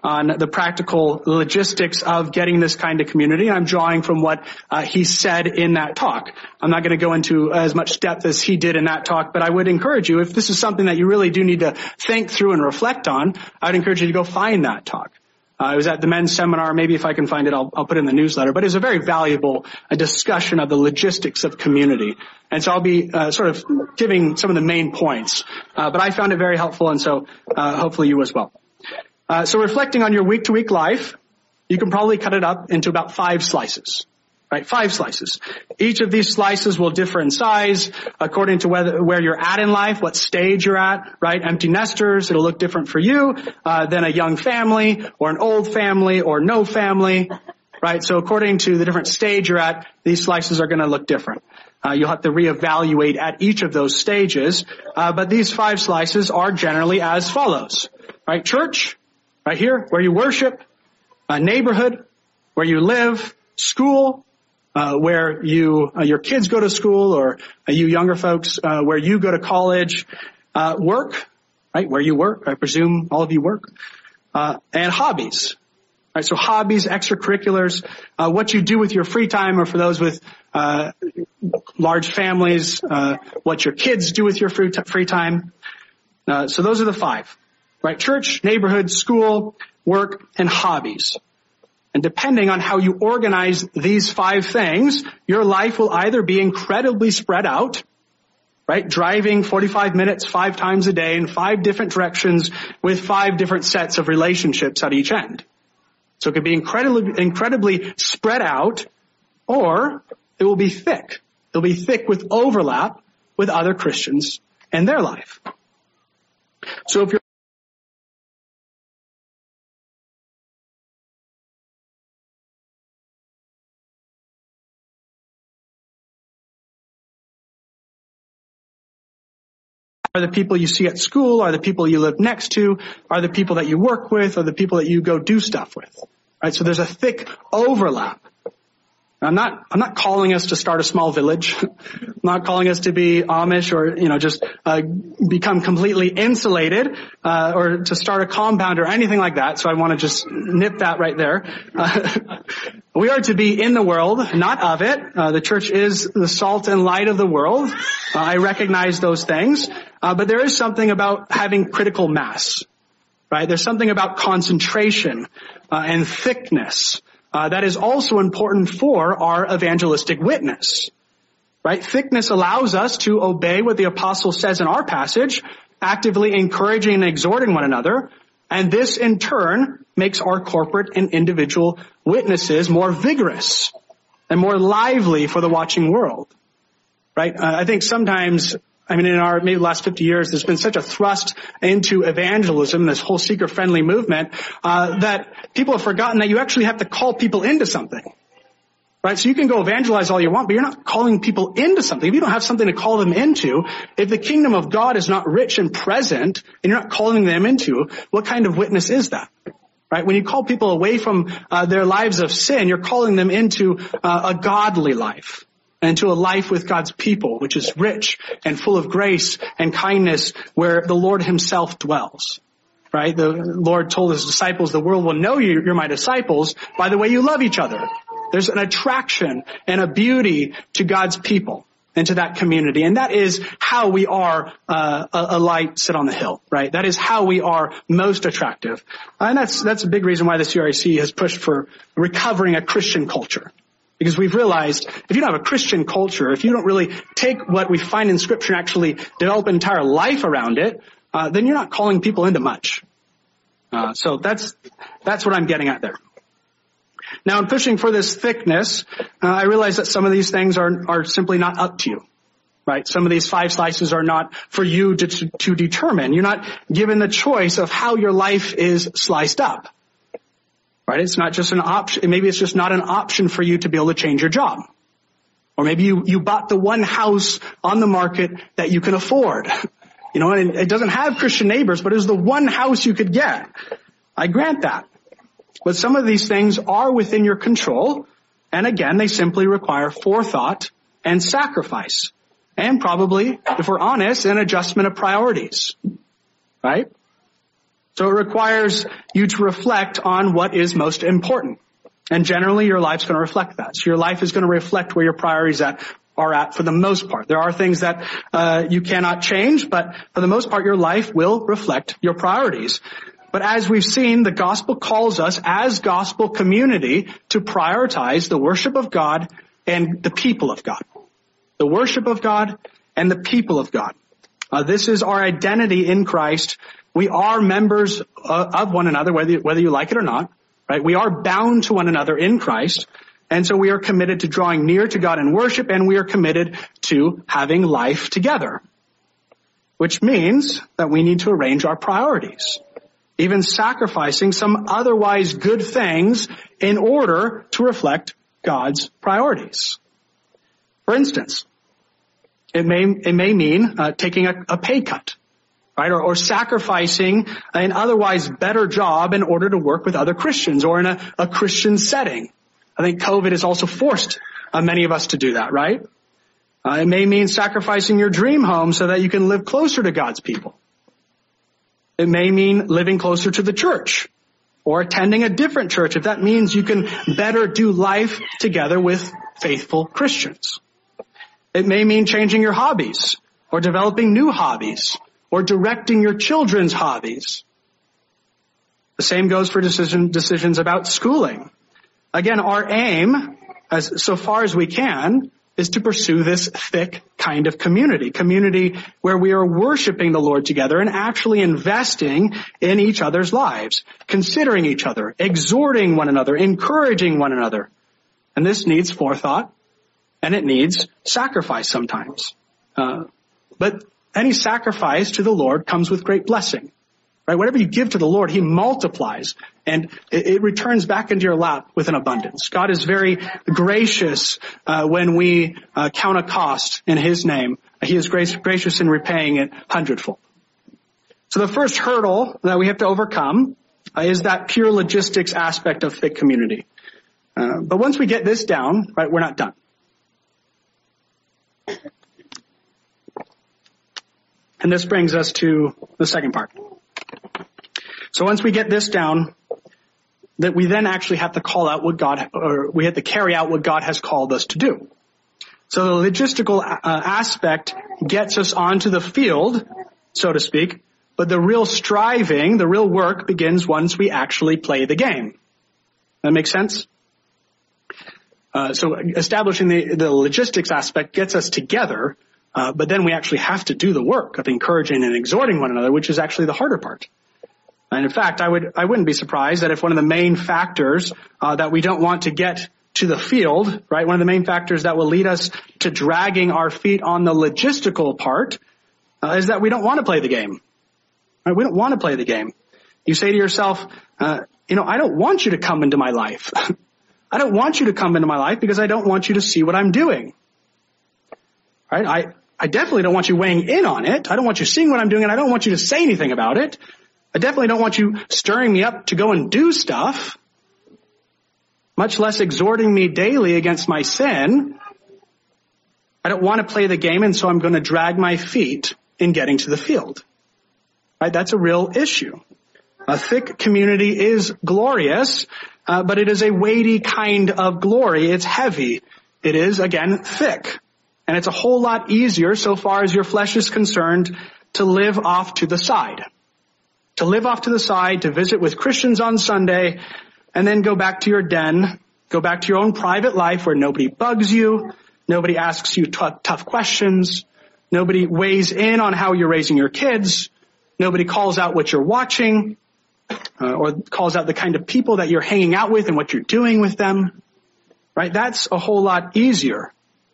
on the practical logistics of getting this kind of community. I'm drawing from what uh, he said in that talk. I'm not going to go into as much depth as he did in that talk, but I would encourage you, if this is something that you really do need to think through and reflect on, I would encourage you to go find that talk. Uh, I was at the men's seminar. Maybe if I can find it, I'll, I'll put it in the newsletter. But it was a very valuable uh, discussion of the logistics of community. And so I'll be uh, sort of giving some of the main points. Uh, but I found it very helpful, and so uh, hopefully you as well. Uh, so reflecting on your week-to-week life, you can probably cut it up into about five slices. Right, five slices. Each of these slices will differ in size according to whether, where you're at in life, what stage you're at, right? Empty nesters, it'll look different for you uh, than a young family or an old family or no family, right? So according to the different stage you're at, these slices are going to look different. Uh, you'll have to reevaluate at each of those stages, uh, but these five slices are generally as follows, right? Church, right here, where you worship, a neighborhood, where you live, school, Uh, where you, uh, your kids go to school, or uh, you younger folks, uh, where you go to college, uh, work, right, where you work, I presume all of you work, uh, and hobbies, right, so hobbies, extracurriculars, uh, what you do with your free time, or for those with, uh, large families, uh, what your kids do with your free, t- free time, uh, so those are the five, right, church, neighborhood, school, work, and hobbies. And depending on how you organize these five things, your life will either be incredibly spread out, right? Driving forty-five minutes five times a day in five different directions with five different sets of relationships at each end. So it could be incredibly, incredibly spread out, or it will be thick. It'll be thick with overlap with other Christians and their life. So if you're Are the people you see at school, are the people you live next to, are the people that you work with, or the people that you go do stuff with, right? So there's a thick overlap. I'm not, I'm not calling us to start a small village. I'm not calling us to be Amish or, you know, just, uh, become completely insulated, uh, or to start a compound or anything like that. So I want to just nip that right there. Uh, we are to be in the world, not of it. Uh, the church is the salt and light of the world. Uh, I recognize those things. Uh, but there is something about having critical mass, right? There's something about concentration, uh, and thickness. Uh, that is also important for our evangelistic witness, right? Thickness allows us to obey what the apostle says in our passage, actively encouraging and exhorting one another, and this in turn makes our corporate and individual witnesses more vigorous and more lively for the watching world, right? Uh, I think sometimes, I mean, in our maybe the last fifty years, there's been such a thrust into evangelism, this whole seeker-friendly movement, uh, that people have forgotten that you actually have to call people into something, right? So you can go evangelize all you want, but you're not calling people into something. If you don't have something to call them into, if the kingdom of God is not rich and present, and you're not calling them into, what kind of witness is that? Right? When you call people away from uh, their lives of sin, you're calling them into uh, a godly life. And to a life with God's people, which is rich and full of grace and kindness, where the Lord himself dwells, right? The Lord told his disciples, the world will know you, you're my disciples by the way you love each other. There's an attraction and a beauty to God's people and to that community. And that is how we are uh, a, a light set on the hill, right? That is how we are most attractive. And that's, that's a big reason why the C R I C has pushed for recovering a Christian culture. Because we've realized if you don't have a Christian culture, if you don't really take what we find in Scripture and actually develop an entire life around it, uh, then you're not calling people into much. Uh, so that's that's what I'm getting at there. Now, in pushing for this thickness, uh, I realize that some of these things are are simply not up to you, right? Some of these five slices are not for you to, to, to determine. You're not given the choice of how your life is sliced up. Right? It's not just an option. Maybe it's just not an option for you to be able to change your job. Or maybe you, you bought the one house on the market that you can afford. You know, and it doesn't have Christian neighbors, but it was the one house you could get. I grant that. But some of these things are within your control. And again, they simply require forethought and sacrifice. And probably, if we're honest, an adjustment of priorities. Right? So it requires you to reflect on what is most important. And generally your life's going to reflect that. So your life is going to reflect where your priorities at, are at for the most part. There are things that uh, you cannot change, but for the most part your life will reflect your priorities. But as we've seen, the gospel calls us as gospel community to prioritize the worship of God and the people of God. The worship of God and the people of God. Uh, this is our identity in Christ. We are members uh, of one another, whether you, whether you like it or not, right? We are bound to one another in Christ. And so we are committed to drawing near to God in worship, and we are committed to having life together. Which means that we need to arrange our priorities. Even sacrificing some otherwise good things in order to reflect God's priorities. For instance, it may, it may mean uh, taking a, a pay cut, right? Or, or sacrificing an otherwise better job in order to work with other Christians or in a, a Christian setting. I think COVID has also forced uh, many of us to do that, right? Uh, it may mean sacrificing your dream home so that you can live closer to God's people. It may mean living closer to the church or attending a different church if that means you can better do life together with faithful Christians. It may mean changing your hobbies or developing new hobbies or directing your children's hobbies. The same goes for decision, decisions about schooling. Again, our aim, as so far as we can, is to pursue this thick kind of community. Community where we are worshiping the Lord together and actually investing in each other's lives, considering each other, exhorting one another, encouraging one another. And this needs forethought, and it needs sacrifice sometimes. Uh, but any sacrifice to the Lord comes with great blessing. Right? Whatever you give to the Lord, He multiplies and it, it returns back into your lap with an abundance. God is very gracious uh, when we uh, count a cost in His name. He is grace, gracious in repaying it hundredfold. So the first hurdle that we have to overcome uh, is that pure logistics aspect of thick community. Uh, but once we get this down, right, we're not done. And this brings us to the second part. So once we get this down, that we then actually have to call out what God, or we have to carry out what God has called us to do. So the logistical uh, aspect gets us onto the field, so to speak, but the real striving, the real work begins once we actually play the game. That makes sense? Uh, so establishing the, the logistics aspect gets us together, uh, but then we actually have to do the work of encouraging and exhorting one another, which is actually the harder part. And in fact, I would, I wouldn't be surprised that if one of the main factors, uh, that we don't want to get to the field, right, one of the main factors that will lead us to dragging our feet on the logistical part, uh, is that we don't want to play the game. Right? We don't want to play the game. You say to yourself, uh, you know, I don't want you to come into my life. I don't want you to come into my life because I don't want you to see what I'm doing. Right? I, I definitely don't want you weighing in on it. I don't want you seeing what I'm doing, and I don't want you to say anything about it. I definitely don't want you stirring me up to go and do stuff, much less exhorting me daily against my sin. I don't want to play the game, and so I'm going to drag my feet in getting to the field. Right? That's a real issue. A thick community is glorious, uh, but it is a weighty kind of glory. It's heavy. It is, again, thick. And it's a whole lot easier, so far as your flesh is concerned, to live off to the side. To live off to the side, to visit with Christians on Sunday, and then go back to your den, go back to your own private life where nobody bugs you, nobody asks you t- tough questions, nobody weighs in on how you're raising your kids, nobody calls out what you're watching, uh, or calls out the kind of people that you're hanging out with and what you're doing with them. Right? That's a whole lot easier.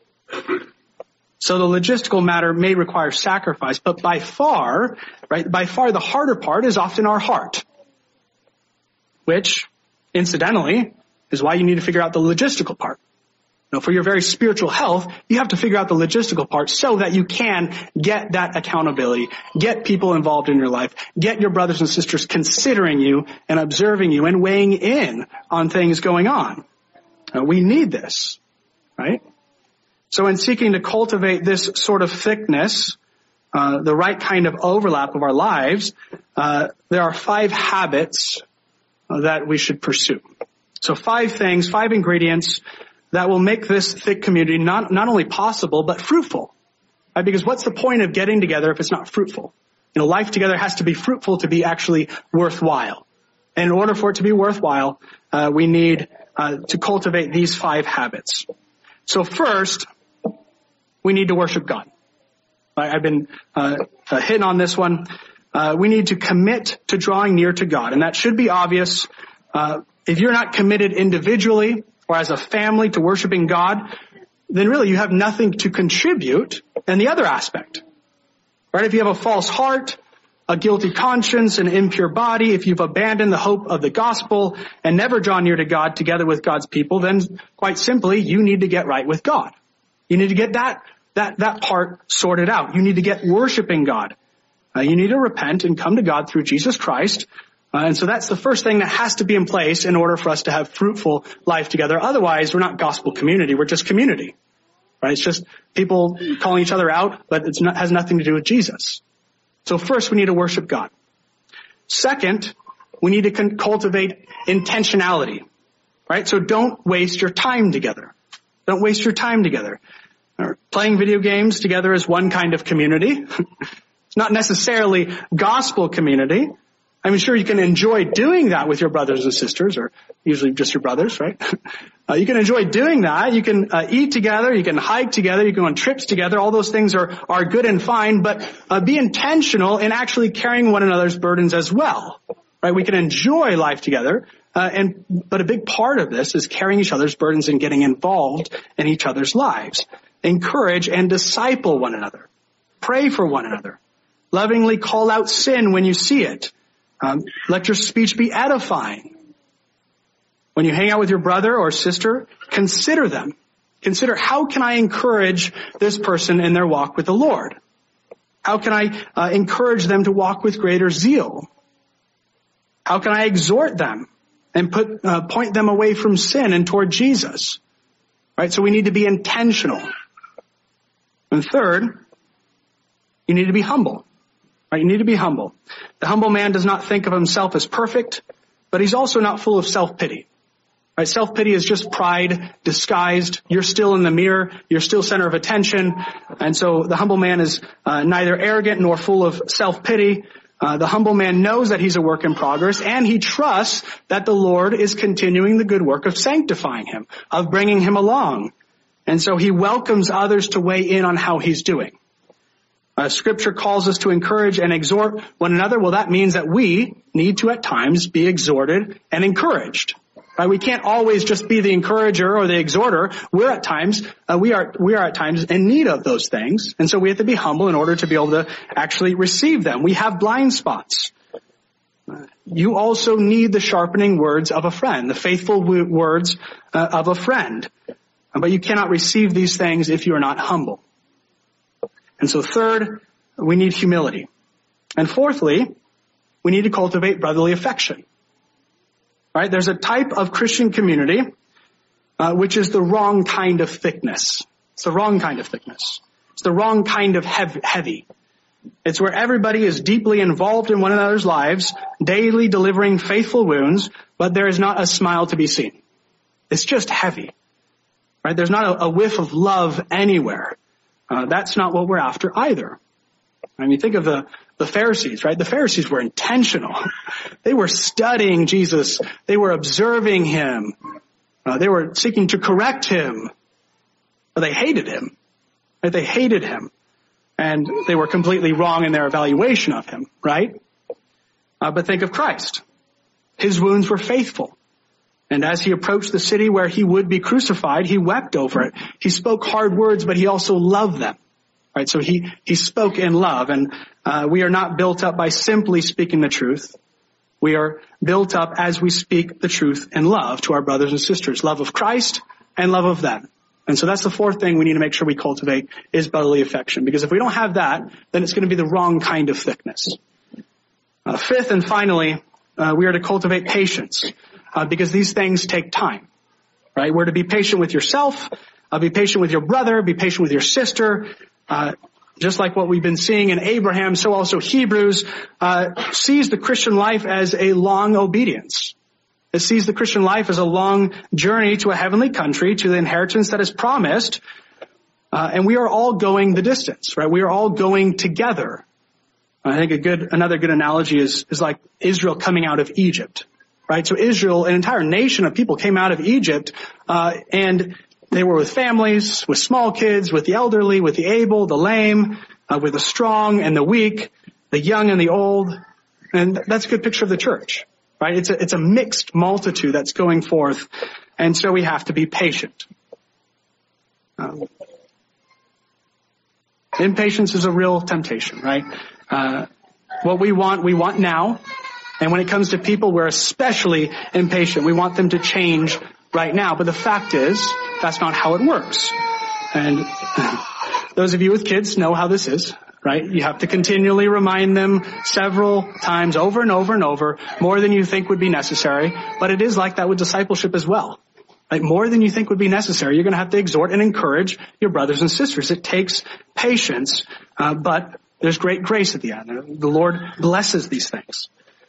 So the logistical matter may require sacrifice, but by far, right, by far the harder part is often our heart, which, incidentally, is why you need to figure out the logistical part. Now, for your very spiritual health, you have to figure out the logistical part so that you can get that accountability, get people involved in your life, get your brothers and sisters considering you and observing you and weighing in on things going on. Uh, we need this, right? So in seeking to cultivate this sort of thickness, uh, the right kind of overlap of our lives, uh, there are five habits that we should pursue. So five things, five ingredients that will make this thick community not, not only possible, but fruitful. Right? Because what's the point of getting together if it's not fruitful? You know, life together has to be fruitful to be actually worthwhile. And in order for it to be worthwhile, uh, we need uh, to cultivate these five habits. So first, we need to worship God. Right? I've been uh, uh, hitting on this one. Uh, we need to commit to drawing near to God. And that should be obvious. Uh, if you're not committed individually or as a family to worshiping God, then really you have nothing to contribute in the other aspect. Right? If you have a false heart, a guilty conscience, an impure body, if you've abandoned the hope of the gospel and never drawn near to God together with God's people, then quite simply, you need to get right with God. You need to get that, that, that part sorted out. You need to get worshiping God. Uh, you need to repent and come to God through Jesus Christ. Uh, and so that's the first thing that has to be in place in order for us to have fruitful life together. Otherwise, we're not gospel community. We're just community. Right? It's just people calling each other out, but it has nothing to do with Jesus. So first, we need to worship God. Second, we need to con- cultivate intentionality. Right? So don't waste your time together. Don't waste your time together. Uh, playing video games together is one kind of community. It's not necessarily gospel community. I'm sure you can enjoy doing that with your brothers and sisters, or usually just your brothers, right? Uh, you can enjoy doing that. You can uh, eat together. You can hike together. You can go on trips together. All those things are, are good and fine, but uh, be intentional in actually carrying one another's burdens as well, right? We can enjoy life together, uh, and but a big part of this is carrying each other's burdens and getting involved in each other's lives. Encourage and disciple one another. Pray for one another. Lovingly call out sin when you see it. Um, let your speech be edifying. When you hang out with your brother or sister, consider them. Consider, how can I encourage this person in their walk with the Lord? How can I uh, encourage them to walk with greater zeal? How can I exhort them and put uh, point them away from sin and toward Jesus? Right? So we need to be intentional. And third, you need to be humble. Right? You need to be humble. The humble man does not think of himself as perfect, but he's also not full of self-pity. Right? Self-pity is just pride disguised. You're still in the mirror. You're still center of attention. And so the humble man is uh, neither arrogant nor full of self-pity. Uh, the humble man knows that he's a work in progress, and he trusts that the Lord is continuing the good work of sanctifying him, of bringing him along. And so he welcomes others to weigh in on how he's doing. Uh, scripture calls us to encourage and exhort one another. Well, that means that we need to at times be exhorted and encouraged. Right? We can't always just be the encourager or the exhorter. We're at times, uh, we are, we are at times in need of those things. And so we have to be humble in order to be able to actually receive them. We have blind spots. Uh, you also need the sharpening words of a friend, the faithful w- words uh, of a friend. Uh, but you cannot receive these things if you are not humble. And so third, we need humility. And fourthly, we need to cultivate brotherly affection. Right? There's a type of Christian community uh, which is the wrong kind of thickness. It's the wrong kind of thickness. It's the wrong kind of hev- heavy. It's where everybody is deeply involved in one another's lives, daily delivering faithful wounds, but there is not a smile to be seen. It's just heavy. Right? There's not a, a whiff of love anywhere. Uh, that's not what we're after either. I mean, think of the, the Pharisees, right? The Pharisees were intentional. They were studying Jesus. They were observing him. Uh, they were seeking to correct him. But they hated him. Right? They hated him. And they were completely wrong in their evaluation of him, right? Uh, but think of Christ. His wounds were faithful. And as he approached the city where he would be crucified, he wept over it. He spoke hard words, but he also loved them. Right? So he, he spoke in love. And uh, we are not built up by simply speaking the truth. We are built up as we speak the truth in love to our brothers and sisters. Love of Christ and love of them. And so that's the fourth thing we need to make sure we cultivate is brotherly affection. Because if we don't have that, then it's going to be the wrong kind of thickness. Uh, fifth and finally, uh, we are to cultivate patience. Uh, because these things take time, right? We're to be patient with yourself, uh, be patient with your brother, be patient with your sister. Uh, just like what we've been seeing in Abraham, so also Hebrews uh, sees the Christian life as a long obedience. It sees the Christian life as a long journey to a heavenly country, to the inheritance that is promised. Uh, and we are all going the distance, right? We are all going together. I think a good, another good analogy is, is like Israel coming out of Egypt, right? So Israel, an entire nation of people came out of Egypt, uh, and they were with families, with small kids, with the elderly, with the able, the lame, uh, with the strong and the weak, the young and the old. And that's a good picture of the church, right? It's a, it's a mixed multitude that's going forth. And so we have to be patient. Um, impatience is a real temptation, right? Uh, what we want, we want now. And when it comes to people, we're especially impatient. We want them to change right now. But the fact is, that's not how it works. And those of you with kids know how this is, right? You have to continually remind them several times over and over and over, more than you think would be necessary. But it is like that with discipleship as well. Like more than you think would be necessary. You're going to have to exhort and encourage your brothers and sisters. It takes patience, uh, but there's great grace at the end. The Lord blesses these things.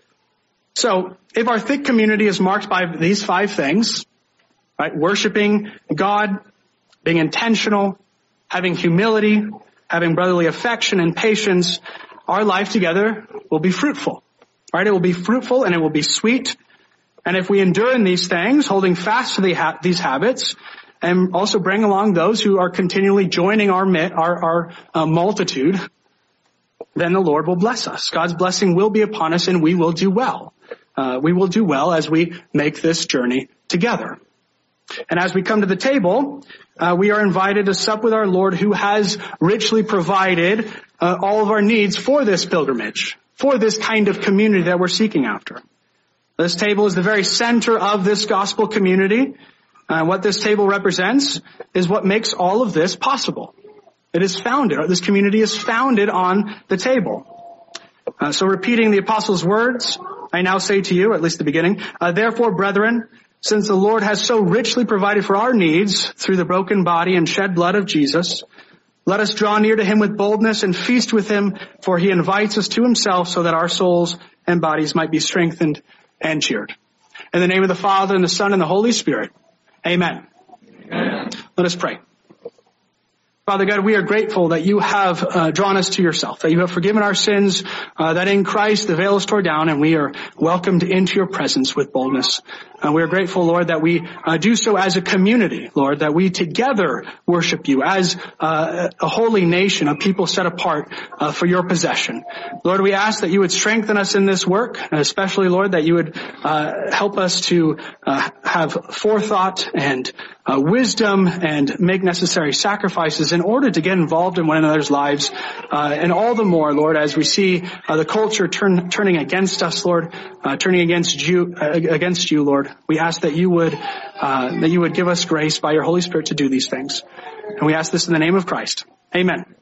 So if our thick community is marked by these five things, right, worshiping God, being intentional, having humility, having brotherly affection and patience, our life together will be fruitful, right? It will be fruitful and it will be sweet. And if we endure in these things, holding fast to the ha- these habits, and also bring along those who are continually joining our mit, our, our uh, multitude, then the Lord will bless us. God's blessing will be upon us and we will do well. Uh, we will do well as we make this journey together. And as we come to the table, uh, we are invited to sup with our Lord who has richly provided uh, all of our needs for this pilgrimage, for this kind of community that we're seeking after. This table is the very center of this gospel community. Uh, what this table represents is what makes all of this possible. It is founded, or this community is founded on the table. Uh, so repeating the apostles' words, I now say to you, at least the beginning, uh, therefore, brethren, since the Lord has so richly provided for our needs through the broken body and shed blood of Jesus, let us draw near to him with boldness and feast with him, for he invites us to himself so that our souls and bodies might be strengthened and cheered. In the name of the Father and the Son and the Holy Spirit. Amen. Amen. Let us pray. Father God, we are grateful that you have uh, drawn us to yourself, that you have forgiven our sins, uh, that in Christ the veil is torn down and we are welcomed into your presence with boldness. Uh, we are grateful, Lord, that we uh, do so as a community, Lord, that we together worship you as uh, a holy nation, a people set apart uh, for your possession. Lord, we ask that you would strengthen us in this work, and especially, Lord, that you would uh, help us to uh, have forethought and uh, wisdom and make necessary sacrifices in order to get involved in one another's lives, uh, and all the more, Lord, as we see uh, the culture turn, turning against us, Lord, uh, turning against you, uh, against you, Lord. We ask that you would, uh, that you would give us grace by your Holy Spirit to do these things. And we ask this in the name of Christ. Amen.